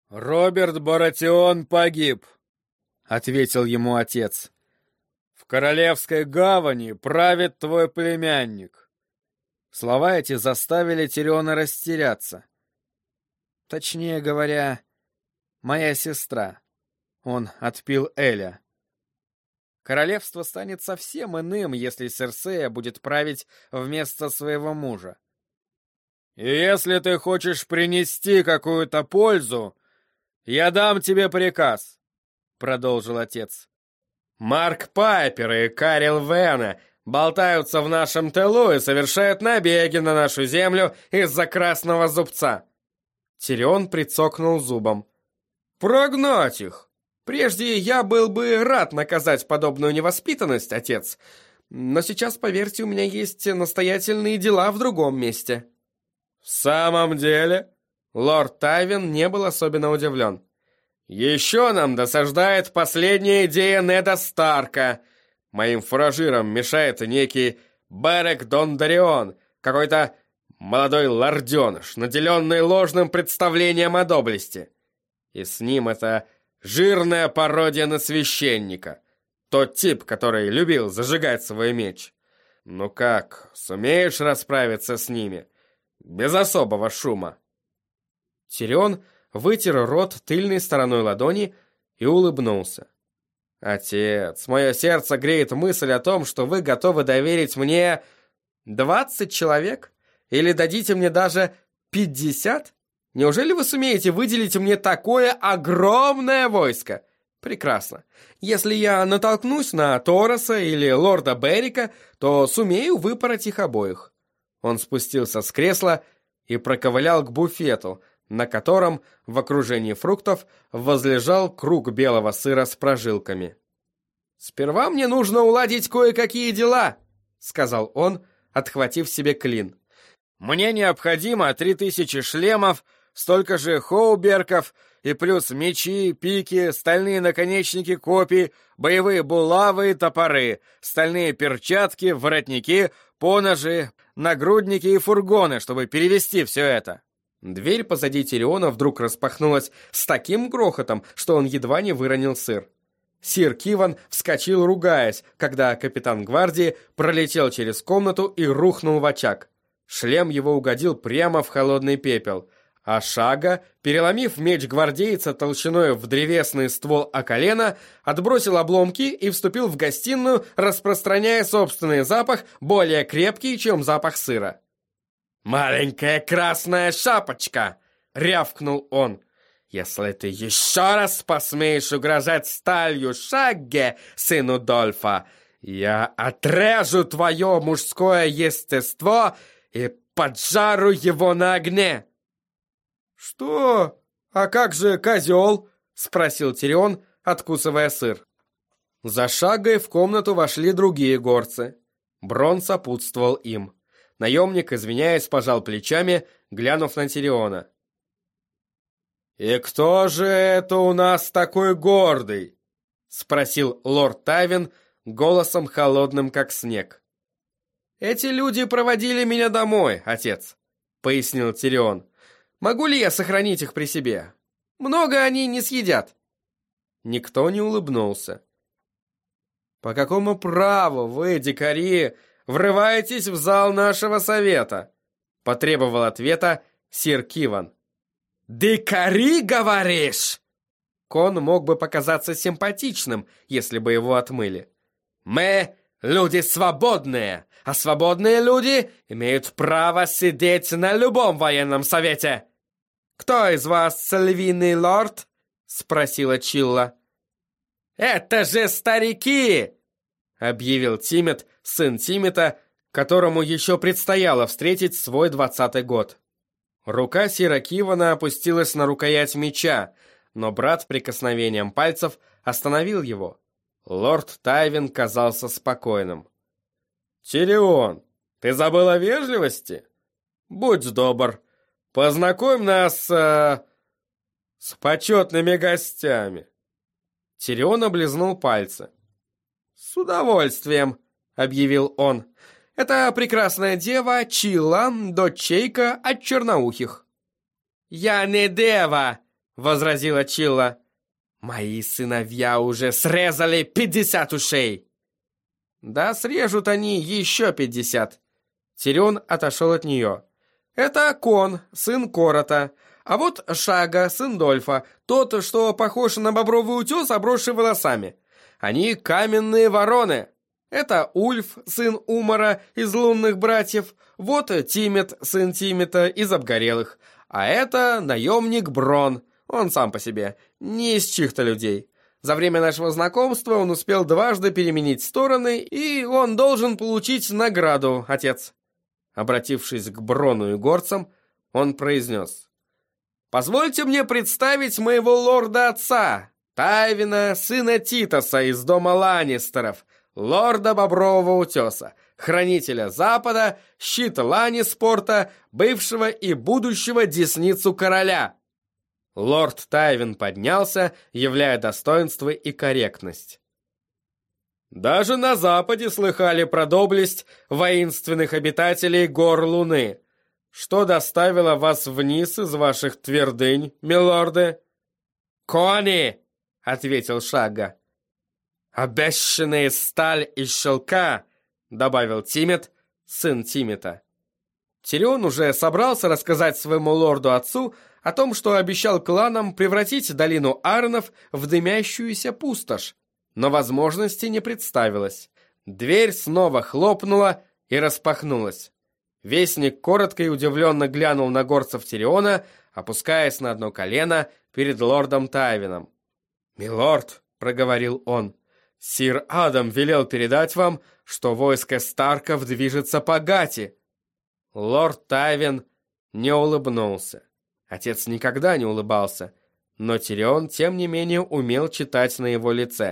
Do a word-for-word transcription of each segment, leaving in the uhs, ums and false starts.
«Роберт Баратион погиб», — ответил ему отец. «В Королевской гавани правит твой племянник». Слова эти заставили Тириона растеряться. Точнее говоря, моя сестра. Он отпил Эля. Королевство станет совсем иным, если Серсея будет править вместо своего мужа. «И если ты хочешь принести какую-то пользу, я дам тебе приказ», — продолжил отец. «Марк Пайпер и Карел Вена болтаются в нашем тылу и совершают набеги на нашу землю из-за красного зубца». Тирион прицокнул зубом. «Прогнать их! Прежде я был бы рад наказать подобную невоспитанность, отец, но сейчас, поверьте, у меня есть настоятельные дела в другом месте». «В самом деле?» Лорд Тайвин не был особенно удивлен. «Еще нам досаждает последняя идея Неда Старка. Моим фуражирам мешает некий Берек Дондарион, какой-то молодой лорденыш, наделенный ложным представлением о доблести. И с ним это жирная пародия на священника, тот тип, который любил зажигать свой меч. Ну как, сумеешь расправиться с ними? Без особого шума». Тирион вытер рот тыльной стороной ладони и улыбнулся. «Отец, мое сердце греет мысль о том, что вы готовы доверить мне двадцать человек? Или дадите мне даже пятьдесят? Неужели вы сумеете выделить мне такое огромное войско? Прекрасно. Если я натолкнусь на Тороса или лорда Беррика, то сумею выпороть их обоих». Он спустился с кресла и проковылял к буфету, на котором в окружении фруктов возлежал круг белого сыра с прожилками. «Сперва мне нужно уладить кое-какие дела», — сказал он, отхватив себе клин. «Мне необходимо три тысячи шлемов, столько же хоуберков и плюс мечи, пики, стальные наконечники копий, боевые булавы и топоры, стальные перчатки, воротники, поножи, нагрудники и фургоны, чтобы перевести все это». Дверь позади Тириона вдруг распахнулась с таким грохотом, что он едва не выронил сыр. Сир Киван вскочил, ругаясь, когда капитан гвардии пролетел через комнату и рухнул в очаг. Шлем его угодил прямо в холодный пепел, а Шага, переломив меч гвардейца толщиной в древесный ствол о колено, отбросил обломки и вступил в гостиную, распространяя собственный запах, более крепкий, чем запах сыра. «Маленькая красная шапочка!» — рявкнул он. «Если ты еще раз посмеешь угрожать сталью Шагге, сыну Дольфа, я отрежу твое мужское естество и поджару его на огне!» «Что? А как же козел?» — спросил Тирион, откусывая сыр. За Шаггой в комнату вошли другие горцы. Брон сопутствовал им. Наемник, извиняясь, пожал плечами, глянув на Тириона. «И кто же это у нас такой гордый?» — спросил лорд Тайвин голосом холодным, как снег. «Эти люди проводили меня домой, отец», — пояснил Тирион. «Могу ли я сохранить их при себе? Много они не съедят». Никто не улыбнулся. «По какому праву вы, дикари, врываетесь в зал нашего совета?» — потребовал ответа сир Киван. «Дикари, говоришь?» Кон мог бы показаться симпатичным, если бы его отмыли. «Мы люди свободные, а свободные люди имеют право сидеть на любом военном совете». «Кто из вас львиный лорд?» — спросила Чилла. «Это же старики!» — объявил Тимет, сын Тимета, которому еще предстояло встретить свой двадцатый год. Рука сира Кивана опустилась на рукоять меча, но брат прикосновением пальцев остановил его. Лорд Тайвин казался спокойным. «Тирион, ты забыл о вежливости? Будь добр, познакомь нас э, с почетными гостями». Тирион облизнул пальцы. «С удовольствием», — объявил он. «Это прекрасная дева Чилла, дочь Чейка от черноухих». «Я не дева!» — возразила Чилла. «Мои сыновья уже срезали пятьдесят ушей!» «Да срежут они еще пятьдесят!» Тирион отошел от нее. «Это Кон, сын Корота. А вот Шага, сын Дольфа, тот, что похож на бобровый утес, обросший волосами. Они каменные вороны. Это Ульф, сын Умара из лунных братьев. Вот Тимет, сын Тимета из обгорелых. А это наемник Брон. Он сам по себе, не из чьих-то людей. За время нашего знакомства он успел дважды переменить стороны, и он должен получить награду, отец». Обратившись к Брону и горцам, он произнес: «Позвольте мне представить моего лорда-отца, Тайвина, сына Титоса из дома Ланнистеров, лорда Бобрового утеса, хранителя Запада, щит Ланниспорта, бывшего и будущего десницу короля». Лорд Тайвин поднялся, являя достоинство и корректность. «Даже на Западе слыхали про доблесть воинственных обитателей гор Луны. Что доставило вас вниз из ваших твердынь, милорды?» «Кони!» — ответил Шага. «Обещанные сталь и шелка!» — добавил Тимет, сын Тимета. Тирион уже собрался рассказать своему лорду-отцу о том, что обещал кланам превратить долину Арнов в дымящуюся пустошь, но возможности не представилось. Дверь снова хлопнула и распахнулась. Вестник коротко и удивленно глянул на горцев Тириона, опускаясь на одно колено перед лордом Тайвином. «Милорд», — проговорил он, — «сир Адам велел передать вам, что войско Старков движется по Гати». Лорд Тайвин не улыбнулся. Отец никогда не улыбался, но Тирион, тем не менее, умел читать на его лице.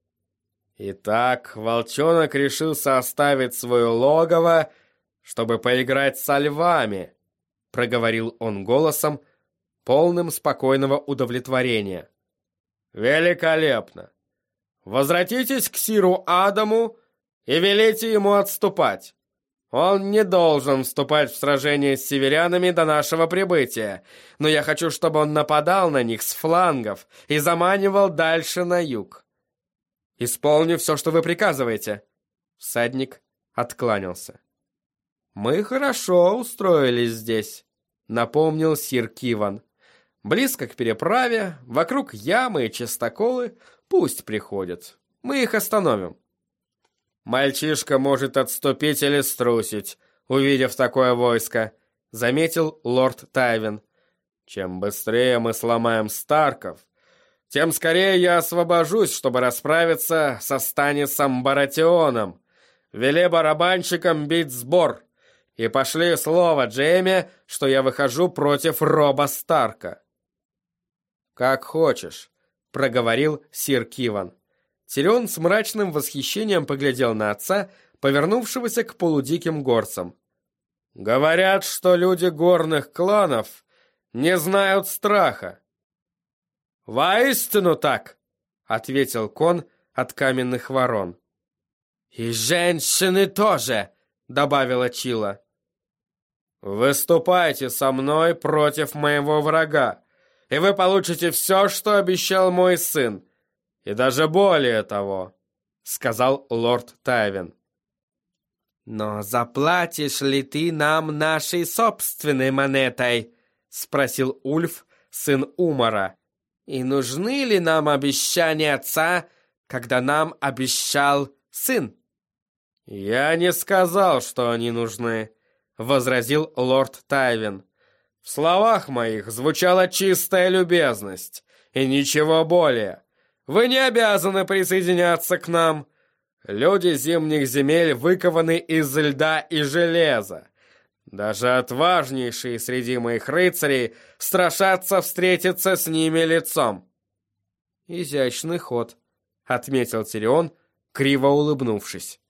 «Итак, волчонок решился оставить свое логово, чтобы поиграть со львами», — проговорил он голосом, полным спокойного удовлетворения. «Великолепно! Возвратитесь к сиру Адаму и велите ему отступать. Он не должен вступать в сражение с северянами до нашего прибытия, но я хочу, чтобы он нападал на них с флангов и заманивал дальше на юг». «Исполню все, что вы приказываете». Всадник откланялся. «Мы хорошо устроились здесь», — напомнил сир Киван. «Близко к переправе, вокруг ямы и частоколы, пусть приходят. Мы их остановим». «Мальчишка может отступить или струсить, увидев такое войско», — заметил лорд Тайвин. «Чем быстрее мы сломаем Старков, тем скорее я освобожусь, чтобы расправиться со Станисом Баратионом. Вели барабанщикам бить сбор, и пошли слово Джейме, что я выхожу против Роба Старка». «Как хочешь», — проговорил сир Киван. Тирион с мрачным восхищением поглядел на отца, повернувшегося к полудиким горцам. «Говорят, что люди горных кланов не знают страха». «Воистину так», — ответил Кон от каменных ворон. «И женщины тоже», — добавила Чилла. «Выступайте со мной против моего врага, и вы получите все, что обещал мой сын, и даже более того», — сказал лорд Тайвин. «Но заплатишь ли ты нам нашей собственной монетой?» — спросил Ульф, сын Умара. «И нужны ли нам обещания отца, когда нам обещал сын?» «Я не сказал, что они нужны», — возразил лорд Тайвин. «В словах моих звучала чистая любезность, и ничего более. Вы не обязаны присоединяться к нам. Люди зимних земель выкованы из льда и железа. Даже отважнейшие среди моих рыцарей страшатся встретиться с ними лицом». «Изящный ход», — отметил Тирион, криво улыбнувшись.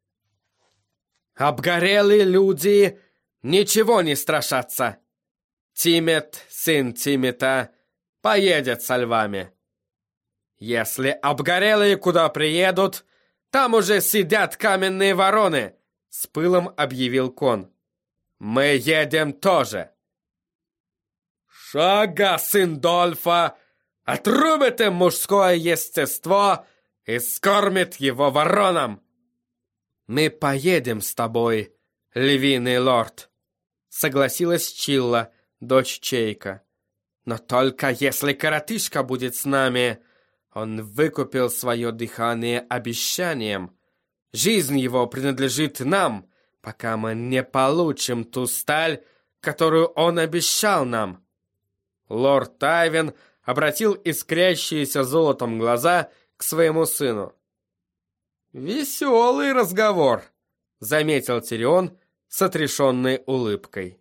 «Обгорелые люди ничего не страшатся. Тимет, сын Тимета, поедет со львами. Если обгорелые куда приедут, там уже сидят каменные вороны», — с пылом объявил Кон. «Мы едем тоже». Шага, сын Дольфа, отрубит им мужское естество и скормит его воронам. Мы поедем с тобой, львиный лорд, согласилась Чилла, дочь Чейка. Но только если коротышка будет с нами. Он выкупил свое дыхание обещанием. Жизнь его принадлежит нам, пока мы не получим ту сталь, которую он обещал нам. Лорд Тайвин обратил искрящиеся золотом глаза к своему сыну. «Веселый разговор», — заметил Тирион с отрешенной улыбкой.